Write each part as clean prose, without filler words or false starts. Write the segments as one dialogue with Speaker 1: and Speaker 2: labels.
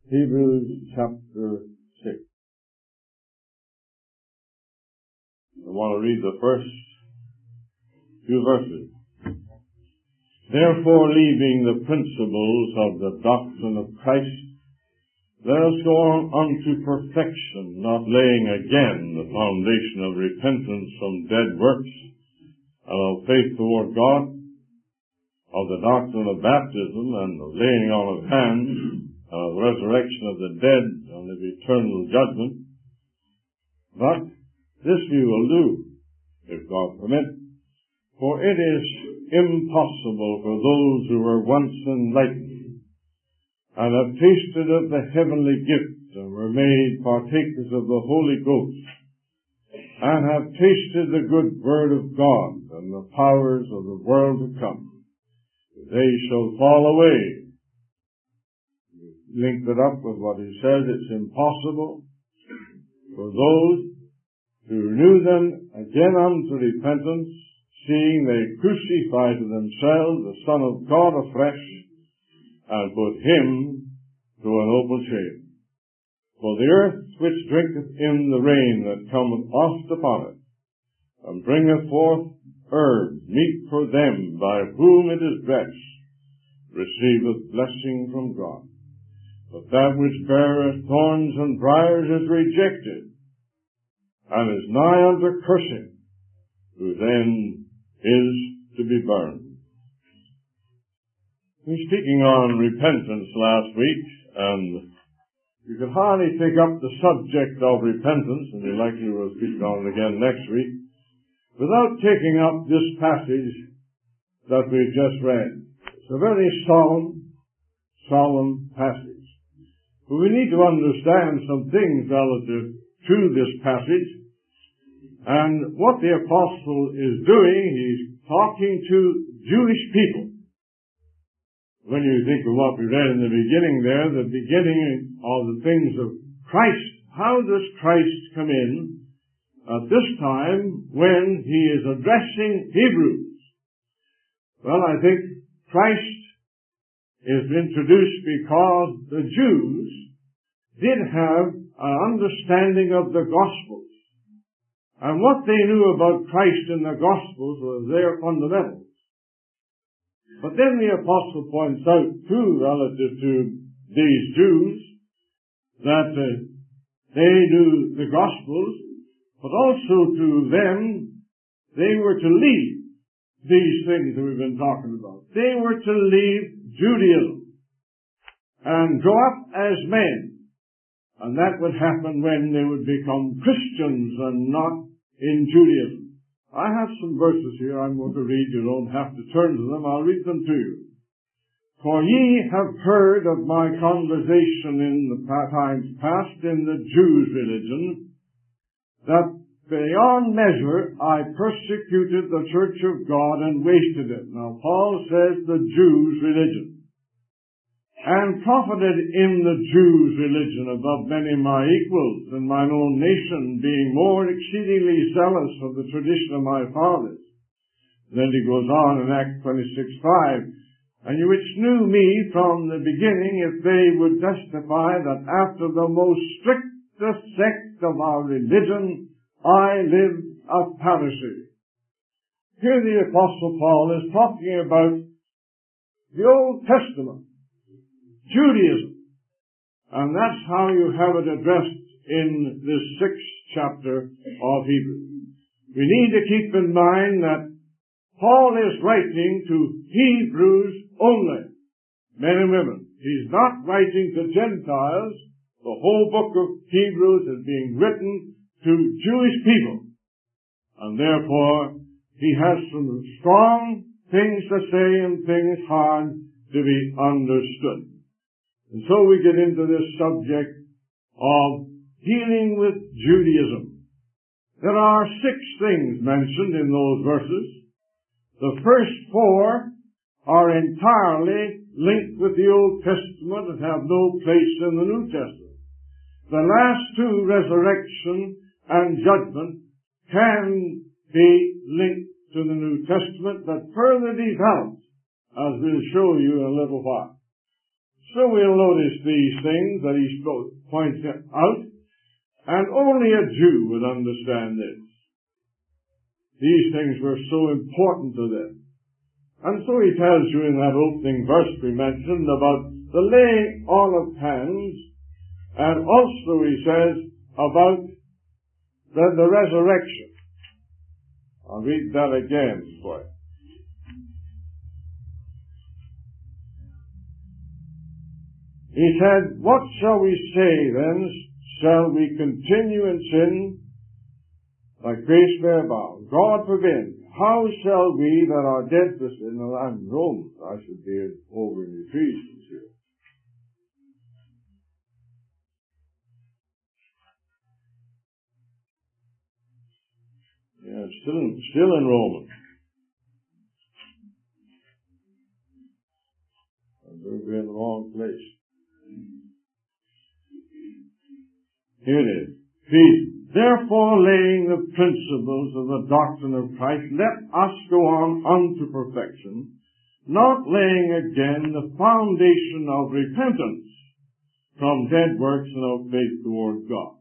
Speaker 1: Hebrews chapter 6. I want to read the first few verses. Therefore, leaving the principles of the doctrine of Christ, let us go on unto perfection, not laying again the foundation of repentance from dead works, and of faith toward God, of the doctrine of baptism, and the laying on of hands, and of the resurrection of the dead, and of eternal judgment. But this we will do, if God permit, for it is impossible for those who were once enlightened, and have tasted of the heavenly gift, and were made partakers of the Holy Ghost, and have tasted the good word of God, and the powers of the world to come. They shall fall away. Link it up with what he says. It's impossible for those who renew them again unto repentance, seeing they crucify to themselves the Son of God afresh, and put him to an open shame. For the earth which drinketh in the rain that cometh oft upon it, and bringeth forth herbs meet for them by whom it is dressed, receiveth blessing from God. But that which beareth thorns and briars is rejected, and is nigh unto cursing, who then is to be burned. We were speaking on repentance last week, and you could hardly take up the subject of repentance, and we likely will speak on it again next week, without taking up this passage that we've just read. It's a very solemn passage. But we need to understand some things relative to this passage. And what the apostle is doing, he's talking to Jewish people. When you think of what we read in the beginning there, the beginning of the things of Christ, how does Christ come in at this time when he is addressing Hebrews? Well, I think Christ is introduced because the Jews did have an understanding of the Gospels. And what they knew about Christ in the Gospels was their fundamentals. But then the apostle points out, too, relative to these Jews, that they knew the Gospels, but also to them, they were to leave these things that we've been talking about. They were to leave Judaism and grow up as men. And that would happen when they would become Christians and not in Judaism. I have some verses here I'm going to read. You don't have to turn to them. I'll read them to you. For ye have heard of my conversation in the times past in the Jews' religion, that beyond measure I persecuted the church of God and wasted it. Now Paul says the Jews' religion. And profited in the Jews' religion above many my equals in mine own nation, being more exceedingly zealous of the tradition of my fathers. Then he goes on in Acts 26:5, and you which knew me from the beginning, if they would testify that after the most strictest sect of our religion, I lived of pharisee. Here the Apostle Paul is talking about the Old Testament, Judaism. And that's how you have it addressed in this 6th chapter of Hebrews. We need to keep in mind that Paul is writing to Hebrews only, men and women. He's not writing to Gentiles. The whole book of Hebrews is being written to Jewish people. And therefore, he has some strong things to say and things hard to be understood. And so we get into this subject of dealing with Judaism. There are 6 things mentioned in those verses. The first 4 are entirely linked with the Old Testament and have no place in the New Testament. The last 2, resurrection and judgment, can be linked to the New Testament, but further developed, as we'll show you in a little while. So we'll notice these things that he points out, and only a Jew would understand this. These things were so important to them. And so he tells you in that opening verse we mentioned about the laying on of hands, and also he says about the resurrection. I'll read that again for you. He said, "What shall we say then? Shall we continue in sin that grace may abound? God forbid. How shall we that are dead to sin," and Romans, I should be over in Ephesians here. Yeah, still in Romans. We're in the wrong place. Here it is. "Therefore, laying the principles of the doctrine of Christ, let us go on unto perfection, not laying again the foundation of repentance from dead works and of faith toward God."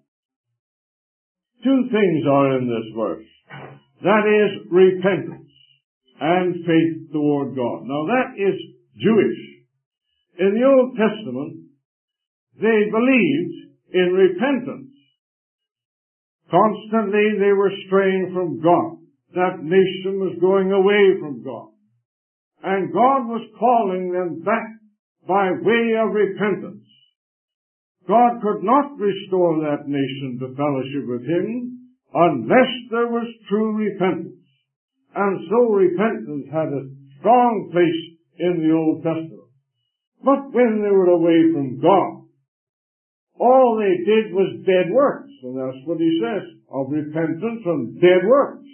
Speaker 1: Two things are in this verse. That is repentance and faith toward God. Now that is Jewish. In the Old Testament, they believed in repentance. Constantly they were straying from God. That nation was going away from God. And God was calling them back by way of repentance. God could not restore that nation to fellowship with Him unless there was true repentance. And so repentance had a strong place in the Old Testament. But when they were away from God, all they did was dead works. And that's what he says, of repentance from dead works.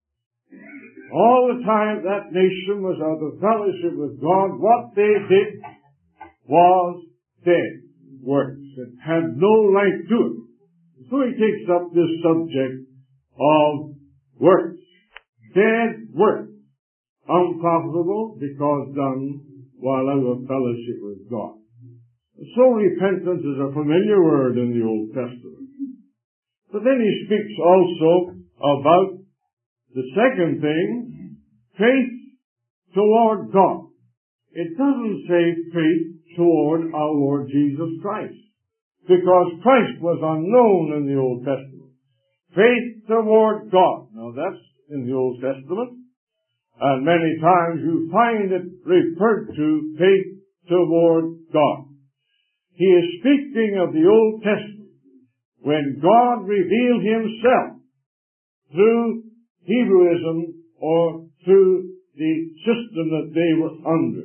Speaker 1: All the time that nation was out of fellowship with God, what they did was dead works. It had no life to it. So he takes up this subject of works. Dead works. Unprofitable because done while out of fellowship with God. So repentance is a familiar word in the Old Testament. But then he speaks also about the second thing, faith toward God. It doesn't say faith toward our Lord Jesus Christ, because Christ was unknown in the Old Testament. Faith toward God. Now that's in the Old Testament. And many times you find it referred to faith toward God. He is speaking of the Old Testament when God revealed Himself through Hebrewism or through the system that they were under.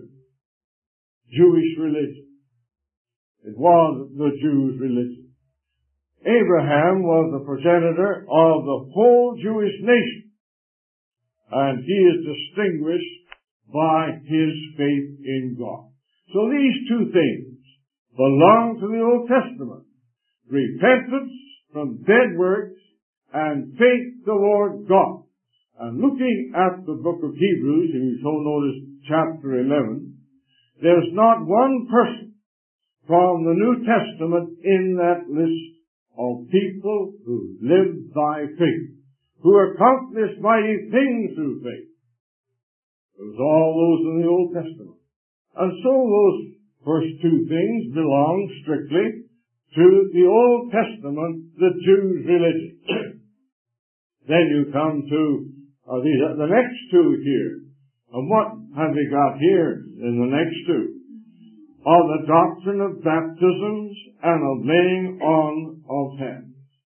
Speaker 1: Jewish religion. It was the Jews' religion. Abraham was the progenitor of the whole Jewish nation. And he is distinguished by his faith in God. So these two things belong to the Old Testament. Repentance from dead works and faith toward God. And looking at the book of Hebrews, and you so notice chapter 11, there's not one person from the New Testament in that list of people who lived by faith, who accomplished mighty things through faith. It was all those in the Old Testament. And so those first two things belong strictly to the Old Testament, the Jews' religion. Then you come to the next two here. And what have we got here in the next two? Of the doctrine of baptisms and of laying on of hands.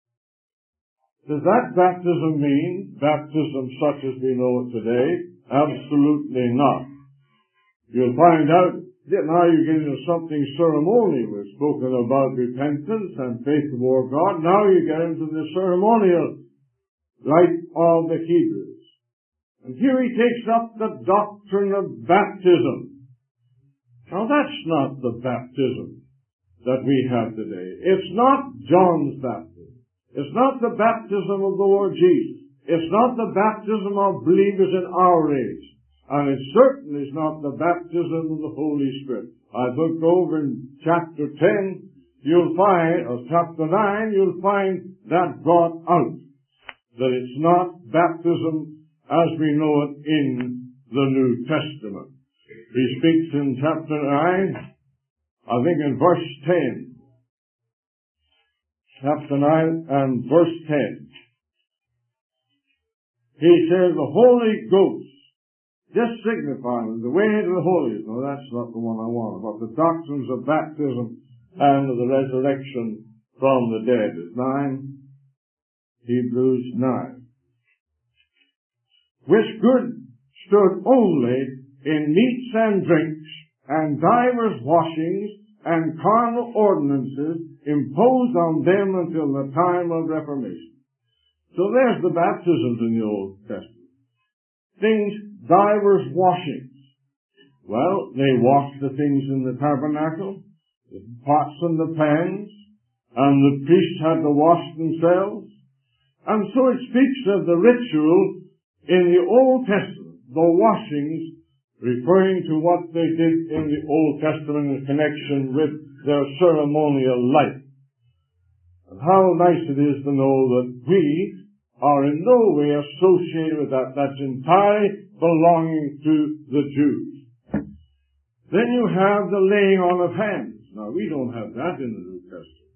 Speaker 1: Does that baptism mean baptism such as we know it today? Absolutely not. You'll find out that now you get into something ceremonial. We've spoken about repentance and faith toward God. Now you get into the ceremonial life of the Hebrews. And here he takes up the doctrine of baptism. Now that's not the baptism that we have today. It's not John's baptism. It's not the baptism of the Lord Jesus. It's not the baptism of believers in our age. And it certainly is not the baptism of the Holy Spirit. I looked over in chapter 10, you'll find, or chapter 9, you'll find that brought out. That it's not baptism as we know it in the New Testament. He speaks in chapter 9, I think in verse 10. Chapter 9 and verse 10. He says, the Holy Ghost, just signifying the way to the holiest. No, that's not the one I want. But the doctrines of baptism and of the resurrection from the dead is 9. Hebrews 9. Which good stood only in meats and drinks, and divers washings, and carnal ordinances imposed on them until the time of Reformation. So there's the baptisms in the Old Testament. Things, divers washings. Well, they washed the things in the tabernacle, the pots and the pans, and the priests had to wash themselves. And so it speaks of the ritual in the Old Testament, the washings, referring to what they did in the Old Testament in connection with their ceremonial life. And how nice it is to know that we are in no way associated with that. That's entirely belonging to the Jews. Then you have the laying on of hands. Now, we don't have that in the New Testament.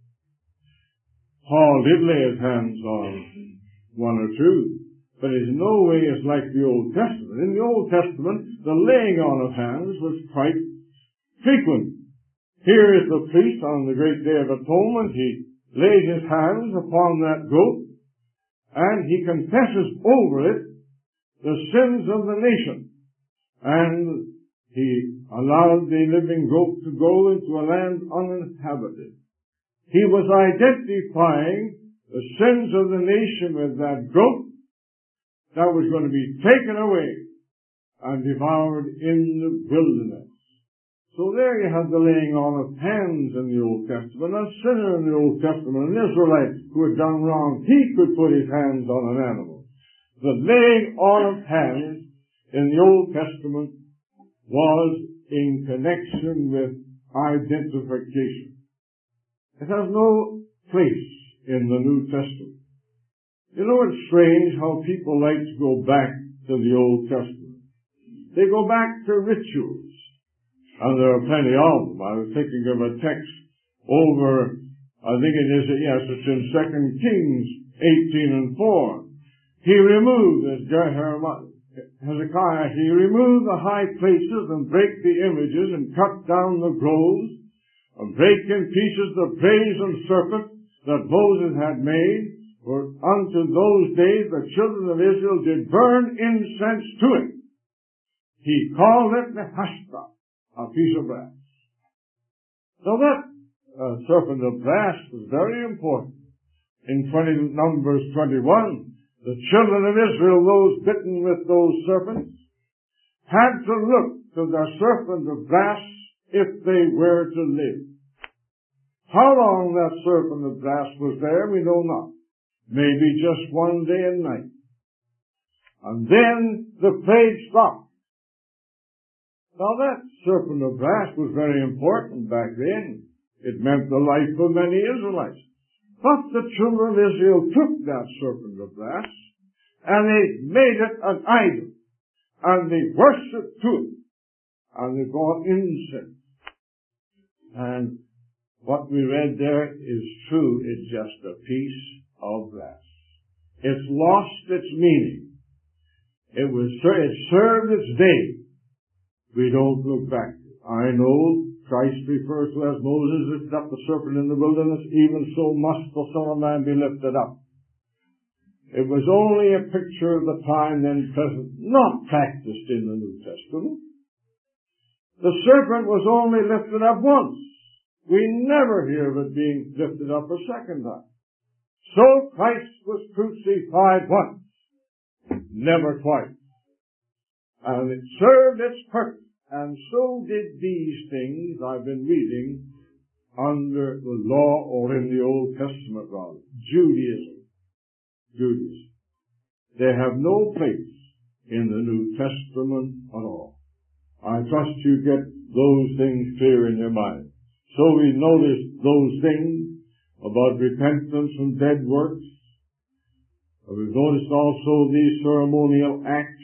Speaker 1: Paul did lay his hands on one or two, but in no way is like the Old Testament. In the Old Testament, the laying on of hands was quite frequent. Here is the priest on the great Day of Atonement. He lays his hands upon that goat, and he confesses over it the sins of the nation. And he allowed the living goat to go into a land uninhabited. He was identifying the sins of the nation with that goat that was going to be taken away and devoured in the wilderness. So there you have the laying on of hands in the Old Testament. A sinner in the Old Testament, an Israelite who had done wrong, he could put his hands on an animal. The laying on of hands in the Old Testament was in connection with identification. It has no place in the New Testament. You know, it's strange how people like to go back to the Old Testament. They go back to rituals. And there are plenty of them. I was thinking of a text over, I think it is, yes, it's in 2 Kings 18 and 4. He removed, as Hezekiah, he removed the high places and brake the images and cut down the groves and brake in pieces the brazen serpent that Moses had made. For unto those days the children of Israel did burn incense to it. He called it Nehushtan, a piece of brass. So that serpent of brass was very important. In Numbers 21, the children of Israel, those bitten with those serpents, had to look to the serpent of brass if they were to live. How long that serpent of brass was there, we know not. Maybe just one day and night. And then the plague stopped. Now that serpent of brass was very important back then. It meant the life of many Israelites. But the children of Israel took that serpent of brass and they made it an idol. And they worshipped to it. And they brought incense. And what we read there is true. It's just a piece of brass. It's lost its meaning. It served its day. We don't look back. I know Christ refers to as Moses lifted up the serpent in the wilderness, even so must the Son of Man be lifted up. It was only a picture of the time then present, not practiced in the New Testament. The serpent was only lifted up once. We never hear of it being lifted up a second time. So Christ was crucified once, never twice. And it served its purpose. And so did these things I've been reading under the law, or in the Old Testament rather, Judaism. They have no place in the New Testament at all. I trust you get those things clear in your mind. So we notice those things about repentance from dead works. We've noticed also these ceremonial acts.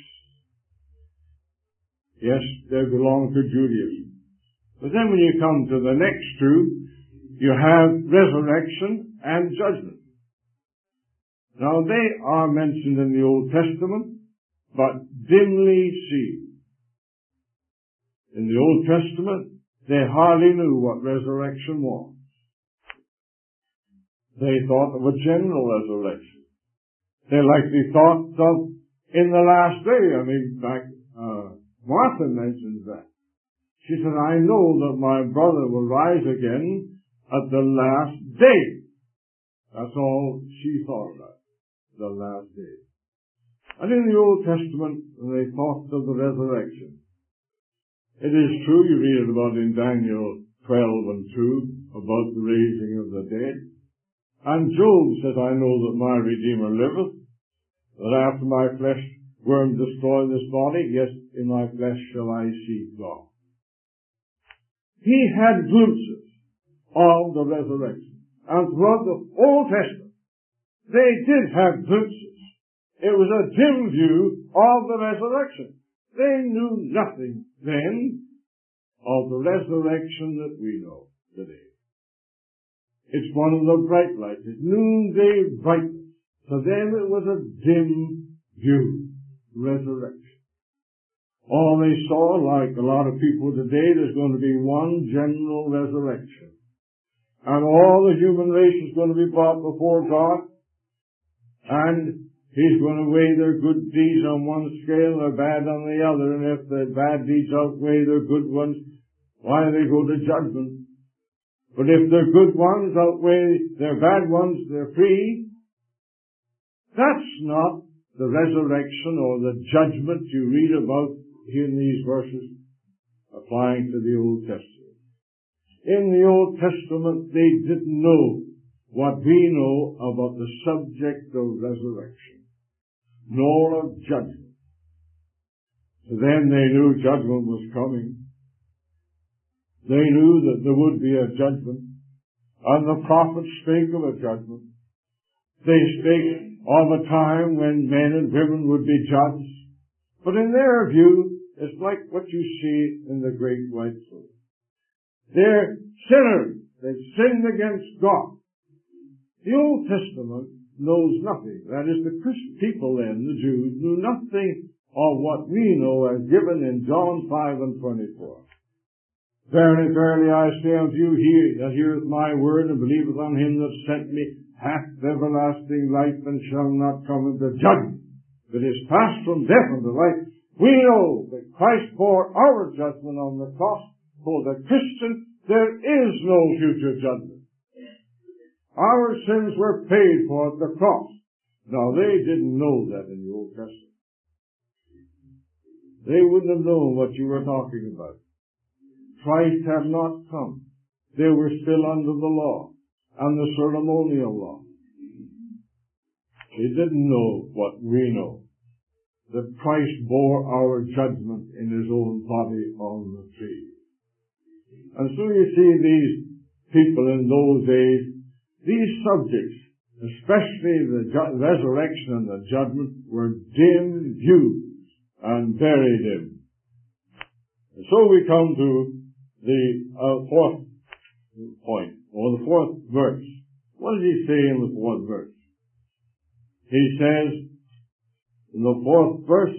Speaker 1: Yes, they belong to Judaism. But then when you come to the next two, you have resurrection and judgment. Now they are mentioned in the Old Testament, but dimly seen. In the Old Testament, they hardly knew what resurrection was. They thought of a general resurrection. They likely thought of in the last day. I mean, Martha mentions that. She said, I know that my brother will rise again at the last day. That's all she thought about, the last day. And in the Old Testament, they thought of the resurrection. It is true, you read it about in Daniel 12 and 2, about the raising of the dead. And Job said, I know that my Redeemer liveth, that after my flesh worm destroy this body, yet in my flesh shall I see God. He had glimpses of the resurrection. And throughout the Old Testament, they did have glimpses. It was a dim view of the resurrection. They knew nothing then of the resurrection that we know today. It's one of the bright lights. It's noonday brightness. For them it was a dim view. Resurrection. All they saw, like a lot of people today, there's going to be one general resurrection. And all the human race is going to be brought before God. And He's going to weigh their good deeds on one scale and their bad on the other. And if their bad deeds outweigh their good ones, why they go to judgment. But if their good ones outweigh their bad ones, they're free. That's not the resurrection or the judgment you read about here in these verses applying to the Old Testament. In the Old Testament, they didn't know what we know about the subject of resurrection, nor of judgment. So then they knew judgment was coming. They knew that there would be a judgment, and the prophets spake of a judgment. They spake of a time when men and women would be judged. But in their view, it's like what you see in the Great White Throne. They're sinners. They've sinned against God. The Old Testament knows nothing. That is, the Christian people then, the Jews, knew nothing of what we know as given in John 5 and 24. Verily, verily, I say unto you, he that heareth my word and believeth on him that sent me hath everlasting life and shall not come into judgment, but is passed from death unto life. We know that Christ bore our judgment on the cross. For the Christian, there is no future judgment. Our sins were paid for at the cross. Now, they didn't know that in the Old Testament. They wouldn't have known what you were talking about. Christ had not come. They were still under the law and the ceremonial law. They didn't know what we know, that Christ bore our judgment in His own body on the tree. And so you see these people in those days, these subjects, especially the resurrection and the judgment, were dim views and very dim. And so we come to the fourth point, or the fourth verse. What does he say in the fourth verse? He says in the fourth verse,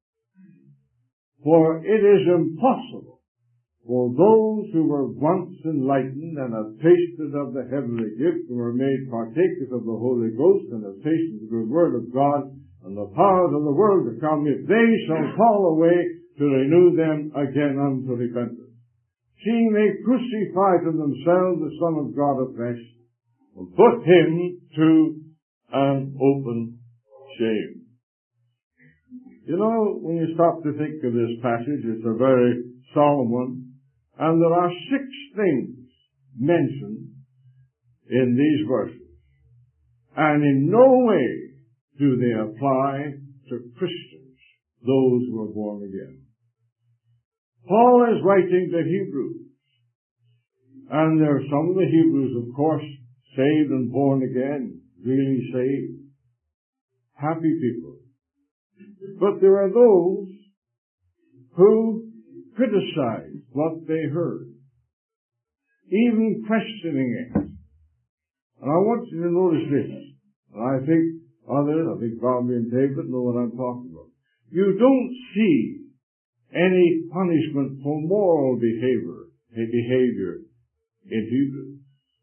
Speaker 1: for it is impossible for those who were once enlightened and have tasted of the heavenly gift and were made partakers of the Holy Ghost and have tasted the good word of God and the powers of the world to come, if they shall fall away, to renew them again unto repentance. Seeing they crucify to themselves the Son of God afresh, and put Him to an open shame. You know, when you stop to think of this passage, it's a very solemn one, and there are 6 things mentioned in these verses, and in no way do they apply to Christians, those who are born again. Paul is writing to Hebrews. And there are some of the Hebrews, of course, saved and born again, really saved. Happy people. But there are those who criticize what they heard, even questioning it. And I want you to notice this. And I think Bobby and David know what I'm talking about. You don't see any punishment for moral behavior in Hebrews.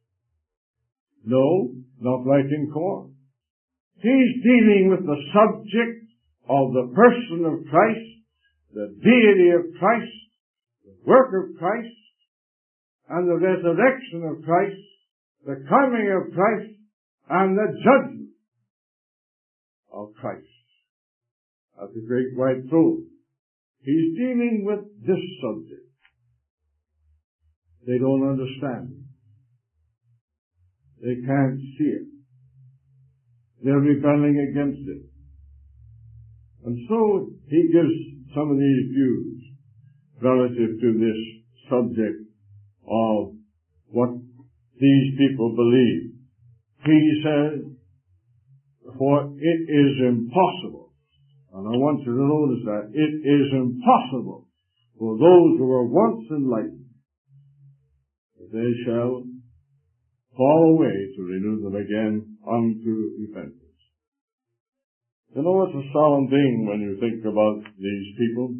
Speaker 1: No, not like in Corinth. He's dealing with the subject of the person of Christ, the deity of Christ, the work of Christ, and the resurrection of Christ, the coming of Christ, and the judgment of Christ at the great white throne. He's dealing with this subject. They don't understand it. They can't see it. They're rebelling against it. And so he gives some of these views relative to this subject of what these people believe. He says, for it is impossible, and I want you to notice that, it is impossible for those who were once enlightened, that they shall fall away to renew them again unto repentance. You know, it's a solemn thing when you think about these people.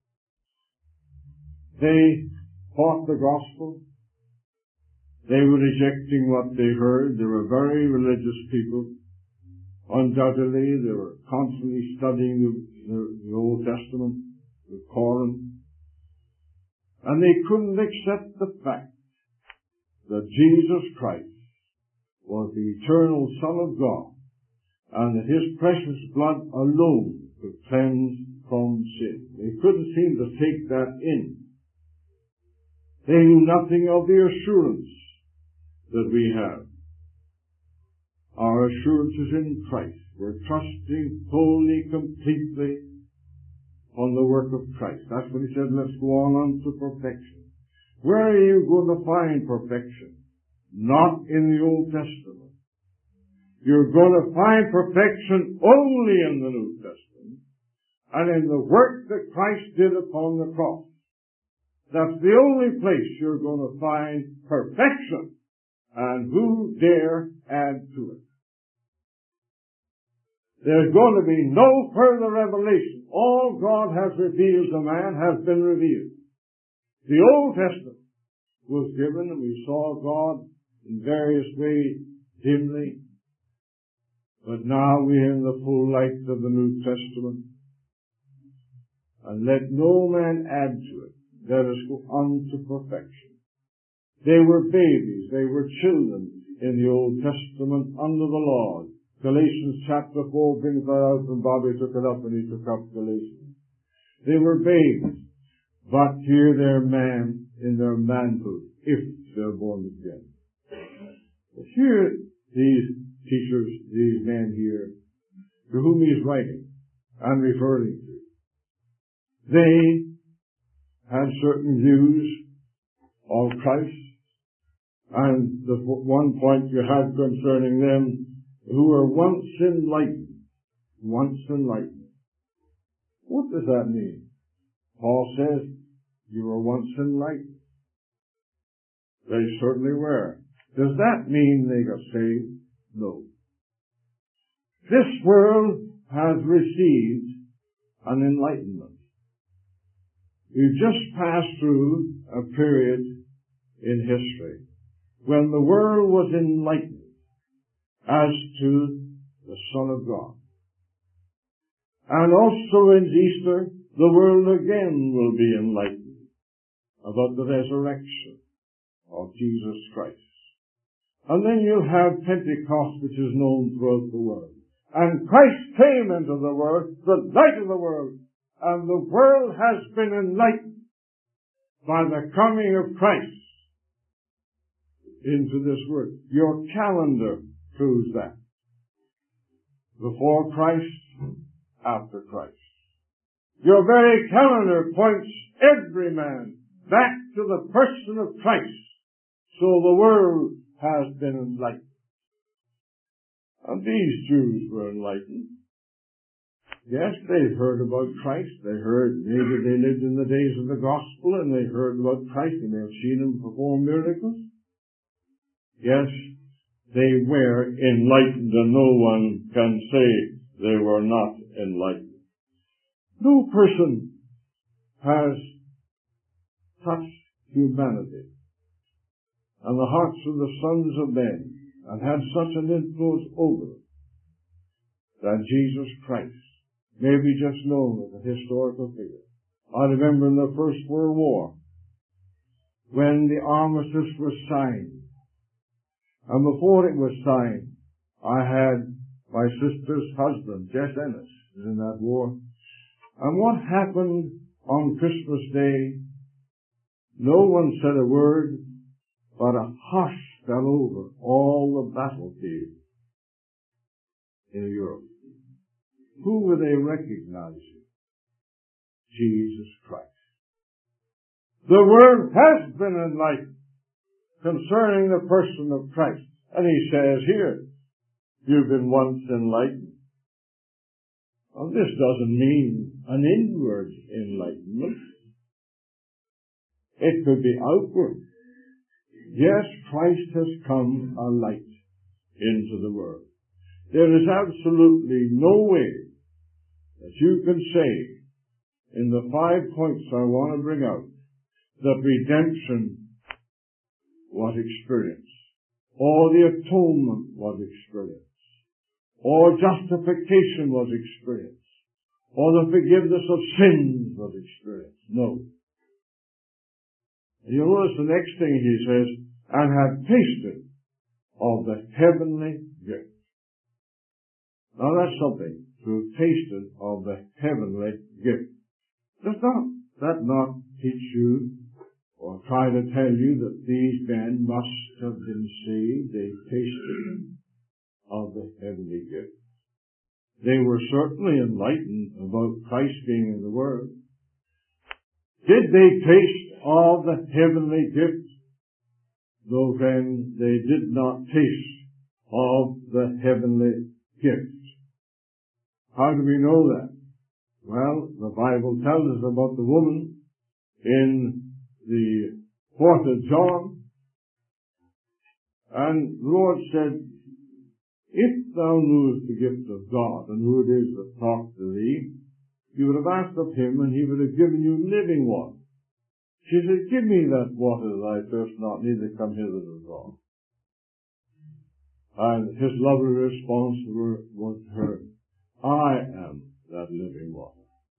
Speaker 1: They fought the gospel. They were rejecting what they heard. They were very religious people. Undoubtedly, they were constantly studying the Old Testament, the Koran. And they couldn't accept the fact that Jesus Christ was the eternal Son of God, and that His precious blood alone could cleanse from sin. They couldn't seem to take that in. They knew nothing of the assurance that we have. Our assurance is in Christ. We're trusting wholly, completely on the work of Christ. That's what he said, let's go on unto perfection. Where are you going to find perfection? Not in the Old Testament. You're going to find perfection only in the New Testament and in the work that Christ did upon the cross. That's the only place you're going to find perfection. And who dare add to it? There's going to be no further revelation. All God has revealed to man has been revealed. The Old Testament was given, and we saw God in various ways dimly. But now we're in the full light of the New Testament. And let no man add to it. Let us go on to perfection. They were babies, they were children in the Old Testament under the law. Galatians chapter 4 brings that out, and Bobby took it up and he took up Galatians. They were babies, but here they're man in their manhood, if they're born again. But here, these teachers, these men here, to whom he's writing and referring to, they had certain views of Christ. And the one point you had concerning them who were once enlightened. Once enlightened. What does that mean? Paul says, you were once enlightened. They certainly were. Does that mean they got saved? No. This world has received an enlightenment. We've just passed through a period in history when the world was enlightened as to the Son of God. And also in Easter, the world again will be enlightened about the resurrection of Jesus Christ. And then you'll have Pentecost, which is known throughout the world. And Christ came into the world, the light of the world, and the world has been enlightened by the coming of Christ into this world. Your calendar proves that. Before Christ, after Christ. Your very calendar points every man back to the person of Christ. So the world has been enlightened. And these Jews were enlightened. Yes, they heard about Christ. They heard, maybe they lived in the days of the gospel and they heard about Christ and they've seen him perform miracles. Yes, they were enlightened and no one can say they were not enlightened. No person has touched humanity and the hearts of the sons of men and had such an influence over them than Jesus Christ. Maybe just known as a historical figure. I remember in the First World War, when the armistice was signed, and before it was signed, I had my sister's husband, Jess Ennis, in that war. And what happened on Christmas Day? No one said a word, but a hush fell over all the battlefields in Europe. Who were they recognizing? Jesus Christ. The world has been enlightened concerning the person of Christ. And he says here, you've been once enlightened. Well, this doesn't mean an inward enlightenment. It could be outward. Yes, Christ has come a light into the world. There is absolutely no way that you can say in the 5 points I want to bring out that redemption was experienced, or the atonement was experienced, or justification was experienced, or the forgiveness of sins was experienced. No. And you'll notice the next thing he says, and have tasted of the heavenly gift. Now that's something, to have tasted of the heavenly gift. Does that not teach you or try to tell you that these men must have been saved? They tasted of the heavenly gift. They were certainly enlightened about Christ being in the world. Did they taste of the heavenly gift? Though then they did not taste of the heavenly gift. How do we know that? Well, the Bible tells us about the woman in the 4th of John. And the Lord said, if thou knewest the gift of God and who it is that talked to thee, you would have asked of him and he would have given you living water. She said, give me that water that I thirst not, neither come hither to draw. And his lovely response was heard, I am that living water.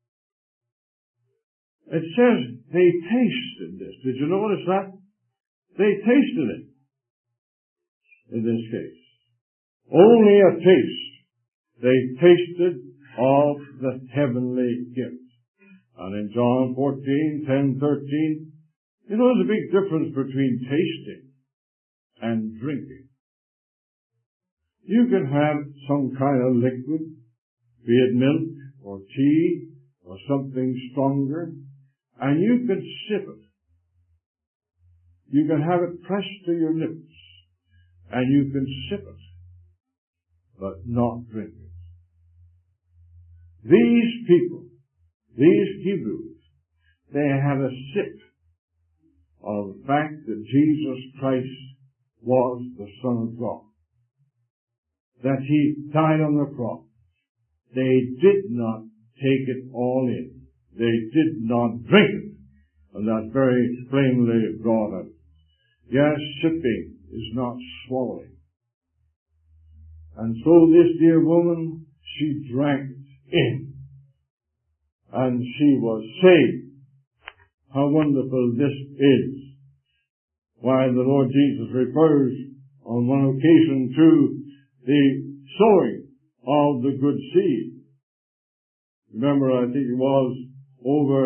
Speaker 1: It says they tasted this. Did you notice that? They tasted it. In this case. Only a taste. They tasted of the heavenly gift. And in John 14:10-13, you know there's a big difference between tasting and drinking. You can have some kind of liquid, be it milk or tea or something stronger, and you can sip it. You can have it pressed to your lips, and you can sip it, but not drink it. These people, these Hebrews, they had a sip of the fact that Jesus Christ was the Son of God, that he died on the cross. They did not take it all in. They did not drink it. And that's very plainly brought out. Yes, sipping is not swallowing. And so this dear woman, she drank in. And she was saved. How wonderful this is. Why the Lord Jesus refers on one occasion to the sowing of the good seed. Remember, I think it was over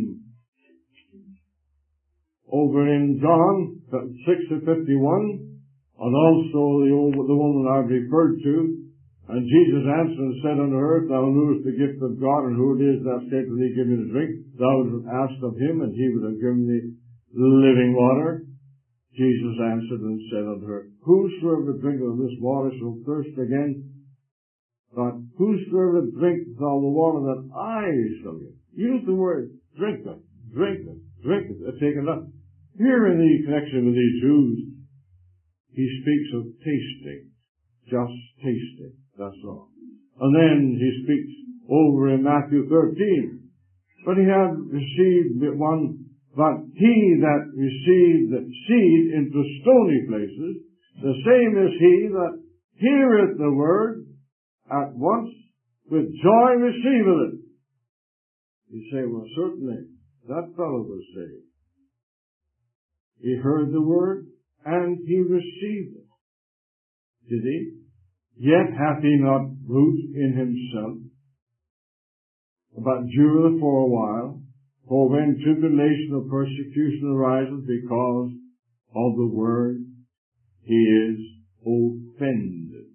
Speaker 1: in John 6:51, and also the woman I've referred to, And Jesus answered and said unto her, Thou knewest the gift of God, and who it is that said to thee, Give me to drink. Thou wouldst have asked of him, and he would have given thee living water. Jesus answered and said unto her, Whosoever drinketh of this water shall thirst again. But whosoever drinketh of the water that I shall give. Use the word drinketh, drinketh, drinketh. Taken up. Here in the connection with these Jews, he speaks of tasting. Just tasting. That's all. And then he speaks over in Matthew 13. But he had received one, but he that received the seed into stony places, the same is he that heareth the word, at once with joy receiveth it. You say, well, certainly, that fellow was saved. He heard the word, and he received it. Did he? Yet hath he not root in himself, but dureth for a while. For when tribulation or persecution arises because of the word, he is offended.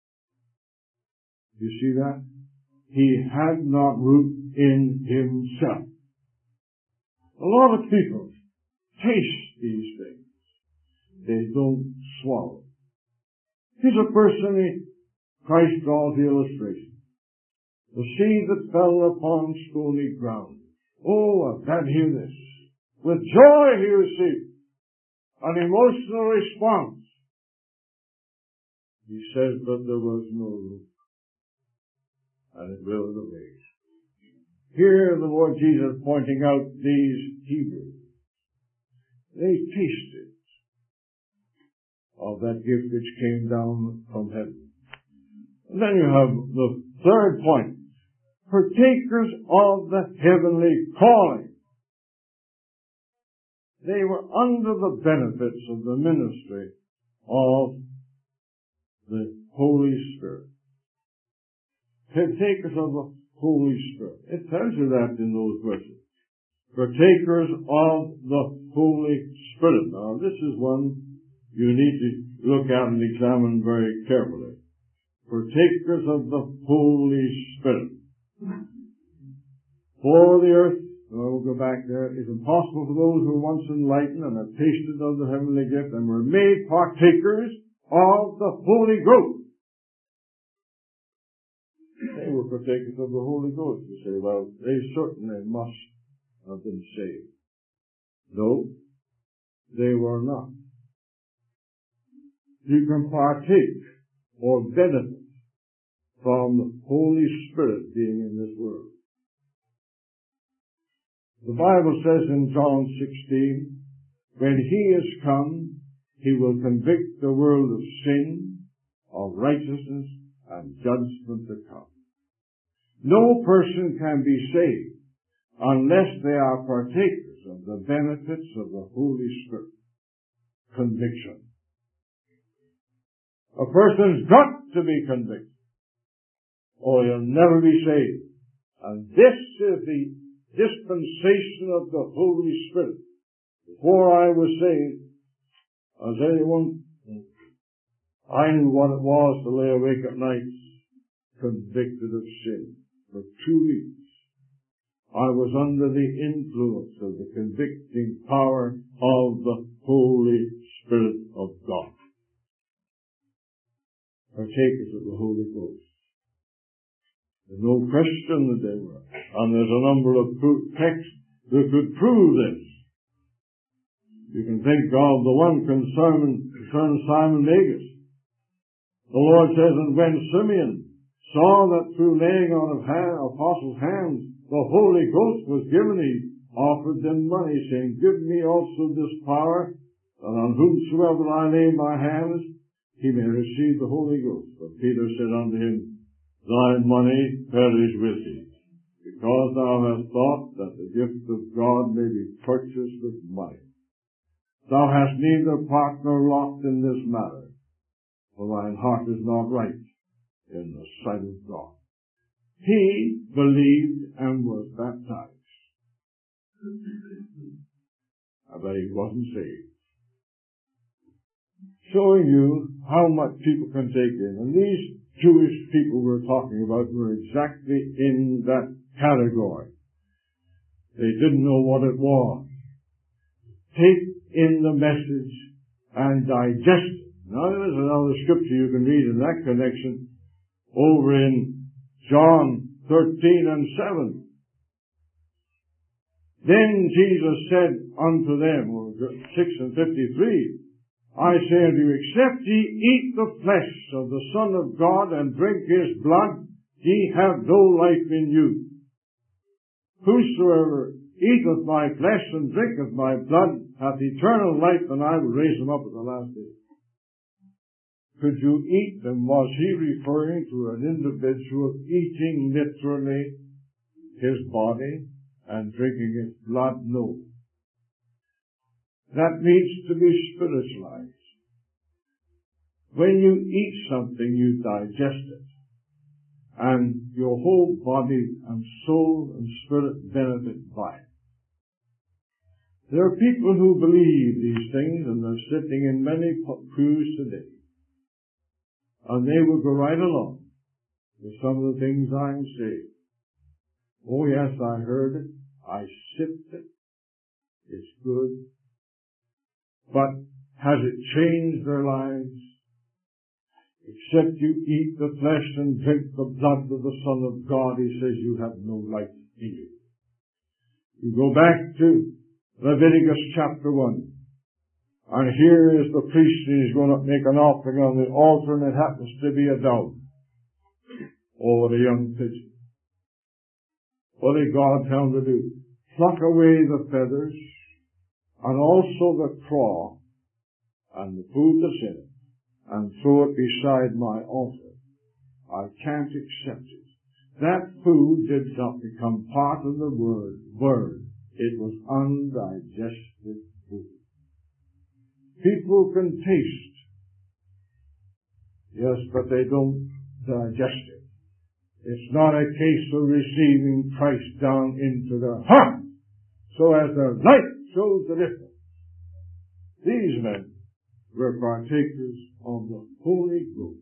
Speaker 1: You see that? He had not root in himself. A lot of people taste these things. They don't swallow. Here's a person Christ draws the illustration. The seed that fell upon stony ground. Oh, I'm glad to hear this. With joy he received an emotional response. He says, but there was no root, and it withered away. Here the Lord Jesus pointing out these Hebrews. They tasted of that gift which came down from heaven. And then you have the third point. Partakers of the heavenly calling. They were under the benefits of the ministry of the Holy Spirit. Partakers of the Holy Spirit. It tells you that in those verses. Partakers of the Holy Spirit. Now, this is one you need to look at and examine very carefully. Partakers of the Holy Spirit. For the earth, we'll go back there, is impossible for those who were once enlightened and have tasted of the heavenly gift and were made partakers of the Holy Ghost. They were partakers of the Holy Ghost. You say, well, they certainly must have been saved. No, they were not. You can partake or benefit from the Holy Spirit being in this world. The Bible says in John 16, when he is come, he will convict the world of sin, of righteousness, and judgment to come. No person can be saved unless they are partakers of the benefits of the Holy Spirit. Conviction. A person's got to be convicted, or he'll never be saved. And this is the dispensation of the Holy Spirit. Before I was saved, as anyone, I knew what it was to lay awake at night, convicted of sin. For 2 weeks, I was under the influence of the convicting power of the Holy Spirit of God. Partakers of the Holy Ghost. There's no question that they were. And there's a number of texts that could prove this. You can think of the one concerning Simon Magus. The Lord says, and when Simeon saw that through laying on of apostles' hands the Holy Ghost was given, he offered them money, saying, give me also this power, that on whomsoever I lay my hands, he may receive the Holy Ghost. But Peter said unto him, thy money perish with thee, because thou hast thought that the gift of God may be purchased with money. Thou hast neither part nor lot in this matter, for thine heart is not right in the sight of God. He believed and was baptized. But he wasn't saved. Showing you how much people can take in. And these Jewish people we're talking about were exactly in that category. They didn't know what it was. Take in the message and digest it. Now there's another scripture you can read in that connection over in John 13 and 7. Then Jesus said unto them, 6 and 53, I say unto you, except ye eat the flesh of the Son of God and drink his blood, ye have no life in you. Whosoever eateth my flesh and drinketh my blood hath eternal life, and I will raise him up at the last day. Could you eat them? Was he referring to an individual eating literally his body and drinking his blood? No. That needs to be spiritualized. When you eat something, you digest it. And your whole body and soul and spirit benefit by it. There are people who believe these things, and they're sitting in many pews today. And they will go right along with some of the things I'm saying. Oh yes, I heard it. I sipped it. It's good. But has it changed their lives? Except you eat the flesh and drink the blood of the Son of God, he says, you have no life in you. You go back to Leviticus chapter 1. And here is the priest, and he's going to make an offering on the altar, and it happens to be a dove. Or a young pigeon. What did God tell him to do? Pluck away the feathers, and also the claw, and the food that's in it, and throw it beside my altar. I can't accept it. That food did not become part of the word. It was undigested food. People can taste. Yes, but they don't digest it. It's not a case of receiving Christ down into their heart, so as their life shows the difference. These men were partakers of the Holy Ghost.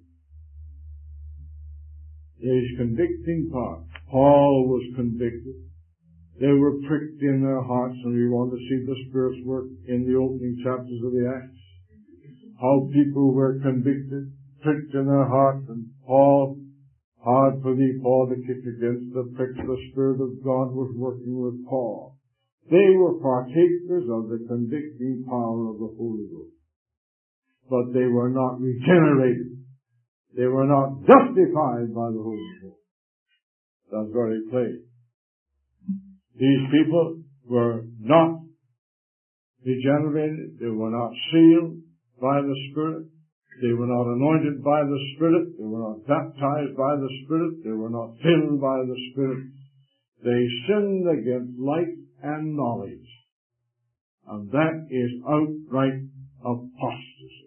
Speaker 1: There's convicting part. Paul was convicted. They were pricked in their hearts, and we want to see the Spirit's work in the opening chapters of the Acts. How people were convicted, pricked in their hearts, and Paul, hard for thee, Paul, to kick against the pricks. The Spirit of God was working with Paul. They were partakers of the convicting power of the Holy Ghost. But they were not regenerated. They were not justified by the Holy Ghost. That's very plain. These people were not regenerated. They were not sealed by the Spirit. They were not anointed by the Spirit. They were not baptized by the Spirit. They were not filled by the Spirit. They sinned against light and knowledge. And that is outright apostasy.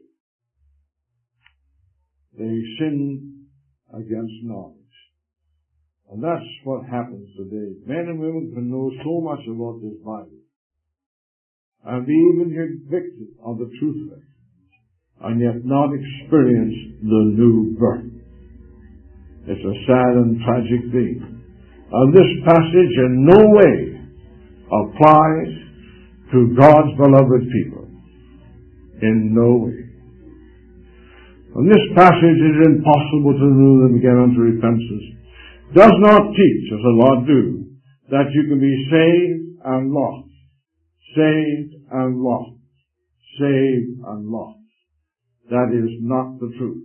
Speaker 1: They sinned against knowledge. And that's what happens today. Men and women can know so much about this Bible and be even convicted of the truth of it, and yet not experience the new birth. It's a sad and tragic thing. And this passage in no way applies to God's beloved people. In no way. And this passage is impossible to move them again unto repentance. Does not teach, as a lot do, that you can be saved and lost. Saved and lost. Saved and lost. That is not the truth.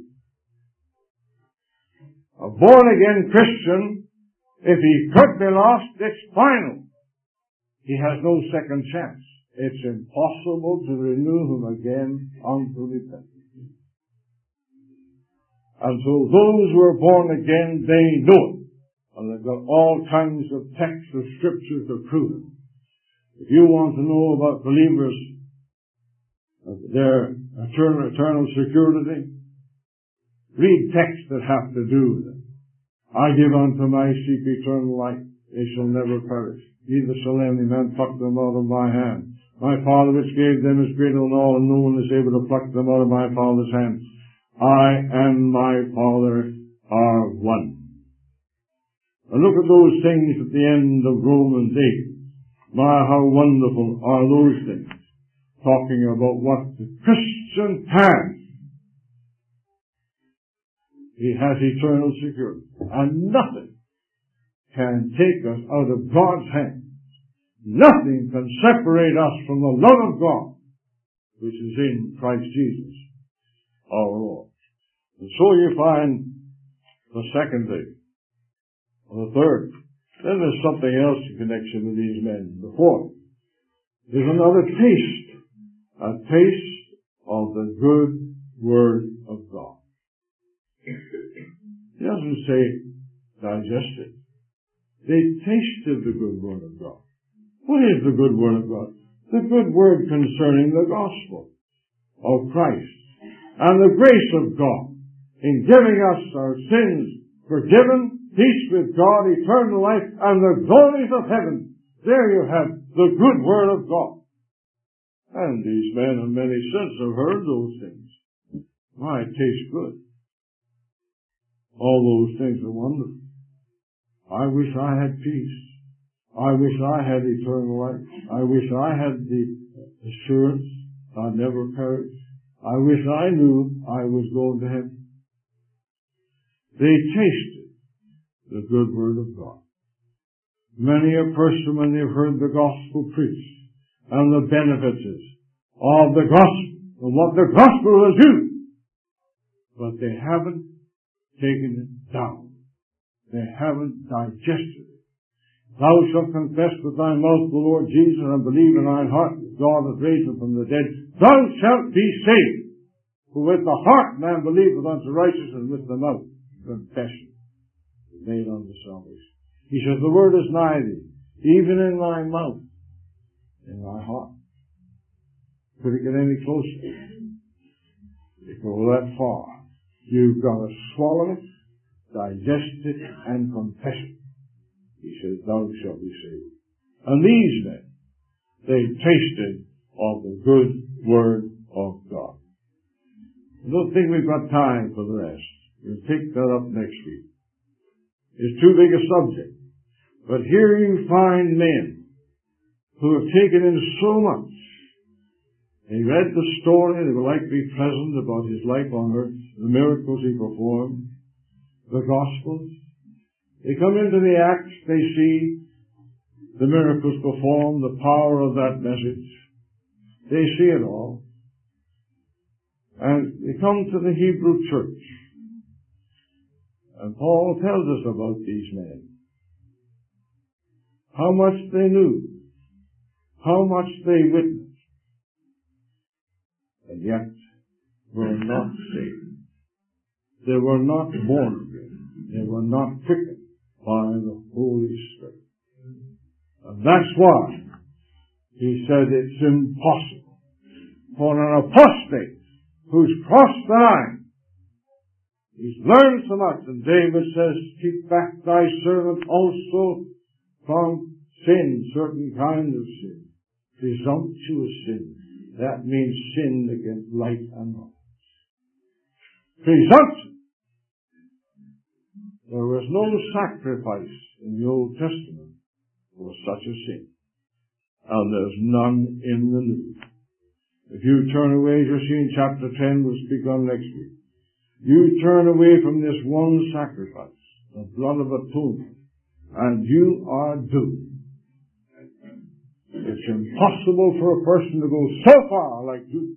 Speaker 1: A born-again Christian, if he could be lost, it's final. He has no second chance. It's impossible to renew him again unto repentance. And so those who are born again, they know it. And they've got all kinds of texts of Scripture to prove it. If you want to know about believers, their eternal security, read texts that have to do with it. I give unto my sheep eternal life. They shall never perish. Neither shall any man pluck them out of my hand. My Father which gave them is greater than all, and no one is able to pluck them out of my Father's hand. I and my Father are one. And look at those things at the end of Romans 8. My, how wonderful are those things, talking about what the Christian has. He has eternal security. And nothing can take us out of God's hand. Nothing can separate us from the love of God, which is in Christ Jesus, our Lord. And so you find the second thing. Or the third. Then there's something else in connection with these men. The fourth is another taste. A taste of the good Word of God. He doesn't say digest it. They tasted the good Word of God. What is the good Word of God? The good Word concerning the gospel of Christ and the grace of God in giving us our sins forgiven, peace with God, eternal life, and the glories of heaven. There you have the good Word of God. And these men in many sense have heard those things. Why, it tastes good. All those things are wonderful. I wish I had peace. I wish I had eternal life. I wish I had the assurance I'd never perish. I wish I knew I was going to heaven. They tasted the good Word of God. Many a person, when they've heard the gospel preached and the benefits of the gospel and what the gospel will do, but they haven't taken it down. They haven't digested it. Thou shalt confess with thy mouth the Lord Jesus and believe in thine heart that God hath raised him from the dead. Thou shalt be saved. For with the heart man believeth unto righteousness, and with the mouth confession is made unto salvation. He says, the word is nigh thee, even in thy mouth, in thy heart. Could it get any closer? It go that far. You've got to swallow it, digest it, and confess it. He says, thou shalt be saved. And these men, they tasted of the good Word of God. I don't think we've got time for the rest. We'll take that up next week. It's too big a subject. But here you find men who have taken in so much. They read the story, they were likely present about his life on earth, the miracles he performed, the Gospels. They come into the Acts, they see the miracles performed, the power of that message. They see it all. And they come to the Hebrew church. And Paul tells us about these men. How much they knew. How much they witnessed. And yet were not saved. They were not born again. They were not quickened by the Holy Spirit. And that's why he said it's impossible for an apostate who's crossed the line. He's learned so much, and David says, keep back thy servant also from sin, certain kinds of sin. Presumptuous sin. That means sin against light and knowledge. Presumption. There was no sacrifice in the Old Testament for such a sin. And there's none in the New. If you turn away, as you see in chapter 10, we'll speak on next week. You turn away from this one sacrifice, the blood of atonement, and you are doomed. It's impossible for a person to go so far like you.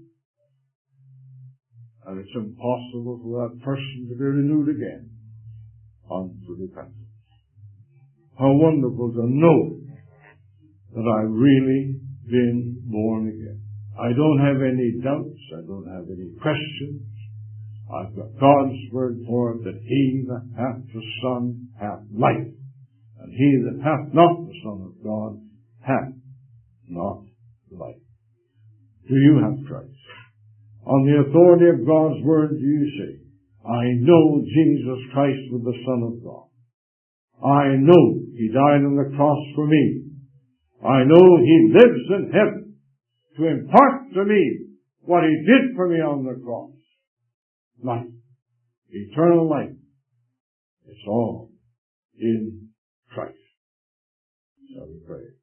Speaker 1: And it's impossible for that person to be renewed again unto repentance. How wonderful to know that I've really been born again. I don't have any doubts. I don't have any questions. I've got God's word for it, that he that hath the Son hath life, and he that hath not the Son of God hath not life. Do you have Christ? On the authority of God's word do you say, I know Jesus Christ was the Son of God. I know he died on the cross for me. I know he lives in heaven to impart to me what he did for me on the cross. Life. Eternal life. It's all in Christ. Shall we pray?